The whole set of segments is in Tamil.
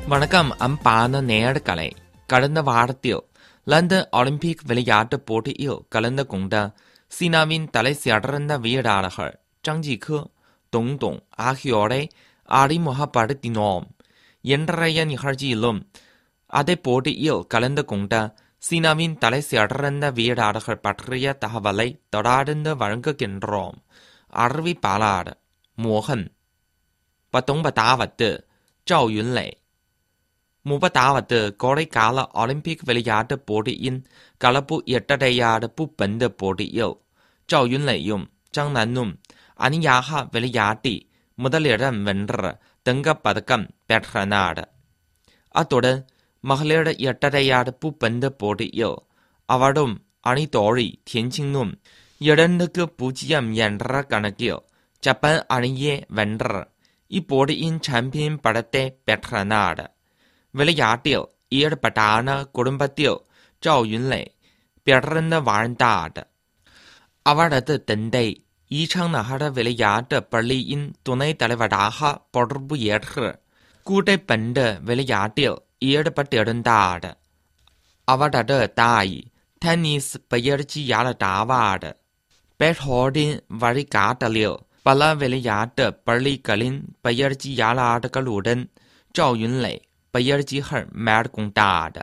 வணக்கம். அன்பான நேயர்களே, கடந்த வாரத்தில் லண்டன் ஒலிம்பிக் விளையாட்டுப் போட்டியில் கலந்து கொண்ட சீனாவின் தலை சிறந்த வீரர்கள் ஜாங் ஜிகே, டோங் டோங் ஆகியோரை அறிமுகப்படுத்தினோம். இன்றைய நிகழ்ச்சியிலும் அதே போட்டியில் கலந்து கொண்ட சீனாவின் தலை சிறந்த வீரர்கள் பற்றிய தகவலை தொடர்ந்து வழங்குகின்றோம். அறிவிப்பாளர் மோகன். 19வது ஜாவ் யுன்லை. 30வது கோடைக்கால ஒலிம்பிக் விளையாட்டுப் போட்டியின் கலப்பு இரட்டையர் பூப்பந்து போட்டியில் ஜாவ் யுன்லையும் ஜாங் நன்னும் அணியாக விளையாட்டி முதலிடம் வென்ற தங்கப்பதக்கம் பெற்றனர். அத்துடன் மகளிர் இரட்டையர் பூப்பந்து போட்டியில் அவரும் அணி தோழி தியன்சிங்னும் 2-0 என்ற கணக்கில் ஜப்பான் அணியை வென்ற இப்போட்டியின் சாம்பியன் பட்டத்தை பெற்றனர். விளையாட்டில் ஈடுபட்டான குடும்பத்தில் ஜாவ் யுன்லை பிறந்து வாழ்ந்தார். அவரது தந்தை ஈசாங் நகர விளையாட்டு பள்ளியின் துணைத் தலைவராக பொறுப்பு ஏற்று கூடைப்பந்து விளையாட்டில் ஈடுபட்டிருந்தார். அவரது தாய் டென்னிஸ் பயிற்சியாளராவார். பெற்றோரின் வழிகாட்டலில் பல விளையாட்டு பள்ளிகளின் பயிற்சியாளர்களுடன் ஜாவ் யுன்லை பயிற்சிகள் மேற்கொண்டார்.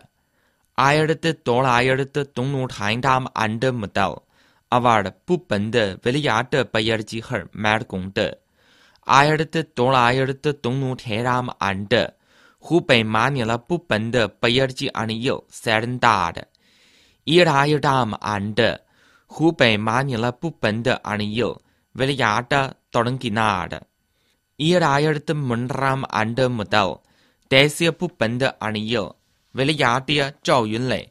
1995 ஆண்டு முதல் அவர் பூப்பந்து விளையாட்டு பயிற்சிகள் மேற்கொண்டு 1997 ஆண்டு ஹூபை மாநில பூப்பந்து பயிற்சி அணியில் சேர்ந்தார். 2000 ஆண்டு ஹூபை மாநில பூப்பந்து அணியில் விளையாட தொடங்கினார். 2003 ஆண்டு முதல் தேசிய பூப்பந்து அணியில் விளையாடிய ஜாவ் யுன்லை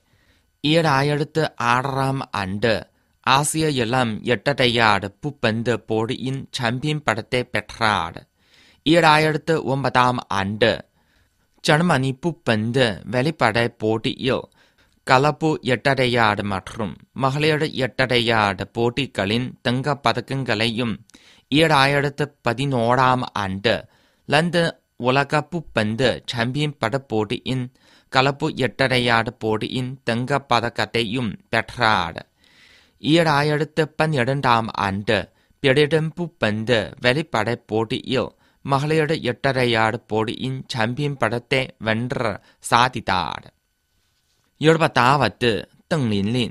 2006 ஆண்டு ஆசிய இளம் இரட்டையர் பூப்பந்து போட்டியின் சாம்பியன் பட்டத்தை பெற்றார். 2009 ஆண்டு ஜெர்மனி பூப்பந்து வெளிப்படை போட்டியில் கலப்பு இரட்டையர் மற்றும் மகளிர் இரட்டையர் போட்டிகளின் தங்கப் பதக்கங்களையும் 2011 ஆண்டு லண்டன் உலக பூப்பந்து சாம்பியன் பட போட்டியின் கலப்பு இரட்டையர் போட்டியின் தங்கப் பதக்கத்தையும் பெற்றார். 2012 ஆண்டு பிரிட்டன் பூப்பந்து வெளிப்படை போட்டியில் மகளிர் இரட்டையர் போட்டியின் சாம்பியன் படத்தை வென்று சாதித்தார். 70வது டெங் லின்லின்.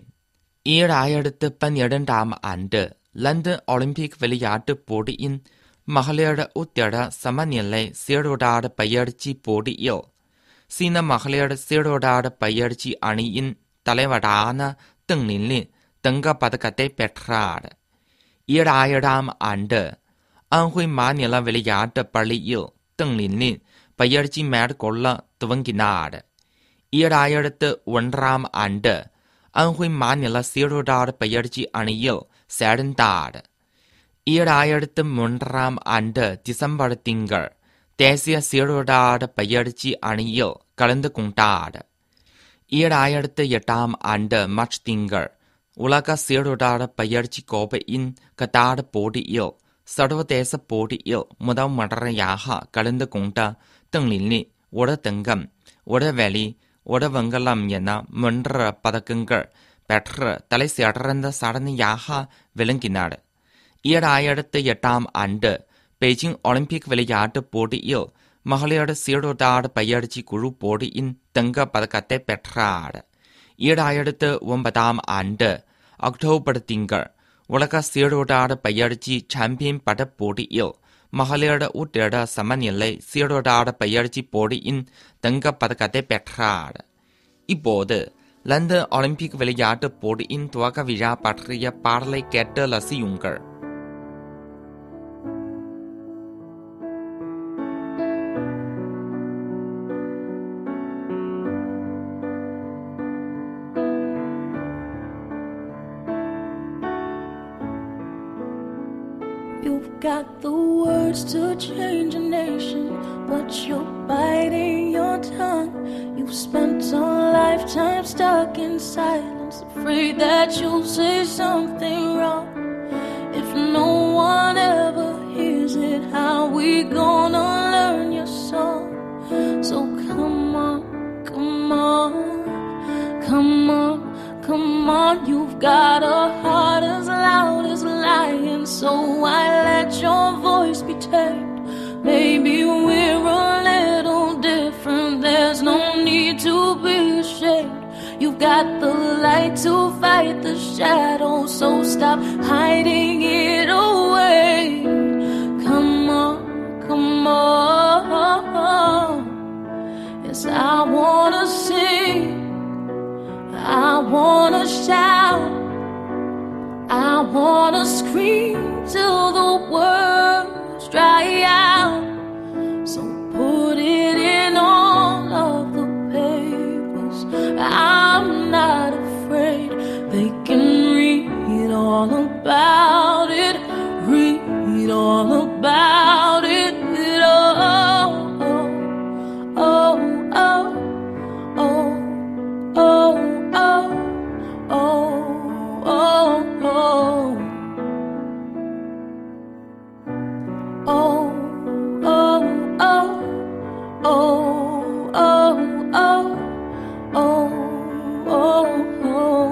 2012 ஆண்டு லண்டன் ஒலிம்பிக் விளையாட்டுப் போட்டியின் மகளிர் உத்தர சமநிலை சீருடர் பயிற்சி போட்டியில் சீன மகளிர் சீருடர் பயிற்சி அணியின் தலைவரான டெங் லின்லின் தங்கப் பதக்கத்தை பெற்றார். 2000 ஆண்டு அன்ஹுய் மாநில விளையாட்டு பள்ளியில் டெங் லின்லின் பயிற்சி மேற்கொள்ள துவங்கினார். 2001 ஆண்டு அன்ஹுய் மாநில சீருடர் பயிற்சி அணியில் சேர்ந்தார். 2003 ஆண்டு டிசம்பர் திங்கள் தேசிய சீருடர் பயிற்சி அணியில் கலந்து கொண்டார். 2008 ஆண்டு மார்ச் திங்கள் உலக சீருடர் பயிற்சி கோப்பையின் கத்தார் போட்டியில் சர்வதேச போட்டியில் முதல் முறையாக கலந்து கொண்ட டெங் லின்லின் ஒரு தங்கம், ஒரு வெள்ளி, ஒரு வெண்கலம் என 3 பதக்கங்கள் பெற்று தலை சிறந்த சாதனையாக விளங்கினார். 2008 ஆண்டு பெய்ஜிங் ஒலிம்பிக் விளையாட்டுப் போட்டியில் மகளிர் சீருடர் பயிற்சி குழு போட்டியின் தங்கப் பதக்கத்தை பெற்றார். 2009 ஆண்டு அக்டோபர் திங்கள் உலக சீருடர் பயிற்சி சாம்பியன் பட போட்டியில் மகளிர் உத்தர சமநிலை சீருடர் பயிற்சி போட்டியின் தங்கப் பதக்கத்தை பெற்றார். இப்போது லண்டன் ஒலிம்பிக் விளையாட்டுப் போட்டியின் துவக்க விழா பற்றிய பாடலை கேட்டு ரசியுங்கள். You've got the words to change a nation, but you're biting your tongue. You've spent a lifetime stuck in silence, afraid that you'll say something wrong. If no one ever hears it, how we gonna learn your song? So come on, come on, come on, come on. You've got a heart as loud as a lion, so why let your voice be tamed? Maybe we're a little different, there's no need to be ashamed. You've got the light to fight the shadows, so stop hiding it away. Come on, come on. Yes, I wanna sing, I wanna shout, I wanna scream till the words dry out. So put it in all of the papers, I'm not afraid. They can read all about it, read all about it. Oh, oh, oh, oh, oh, oh, oh, oh, oh, oh, oh, oh, oh, oh, oh, oh.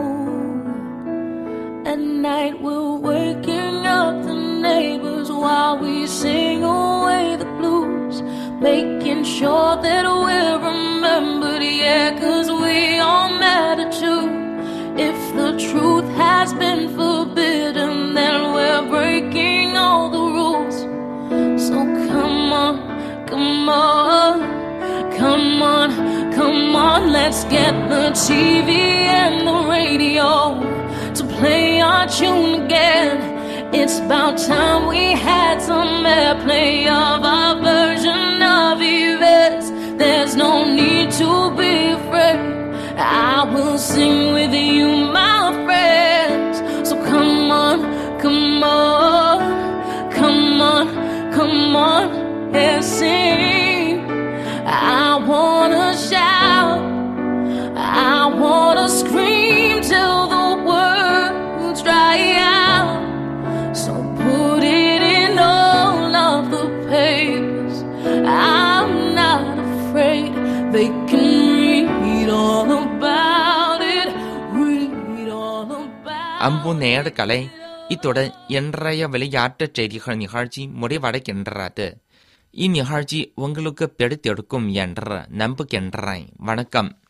At night we're waking up the neighbors while we sing away the blues, making sure that we're remembered, yeah, 'cause we all matter too. If the truth has been forbidden, then we're breaking all the rules. So come on, come on, come on, come on, let's get the TV and the radio to play our tune again. It's about time we had some airplay of our version of events. There's no need to be afraid, I will sing with you, my friends. So come on, come on, come on, come on, yeah, sing. I wanna shout, I wanna scream till the words dry out. So put it in all of the papers, I'm not afraid. They can read all about it, read all about it. அன்பு நேயர்களே, இத்துடன் இன்றைய விளையாட்டுச் செய்திகள் நிகழ்ச்சி முடிவடைகின்றது. இந்நிகழ்ச்சி உங்களுக்கு பிடித்திருக்கும் என்று நம்புகின்றேன். வணக்கம்.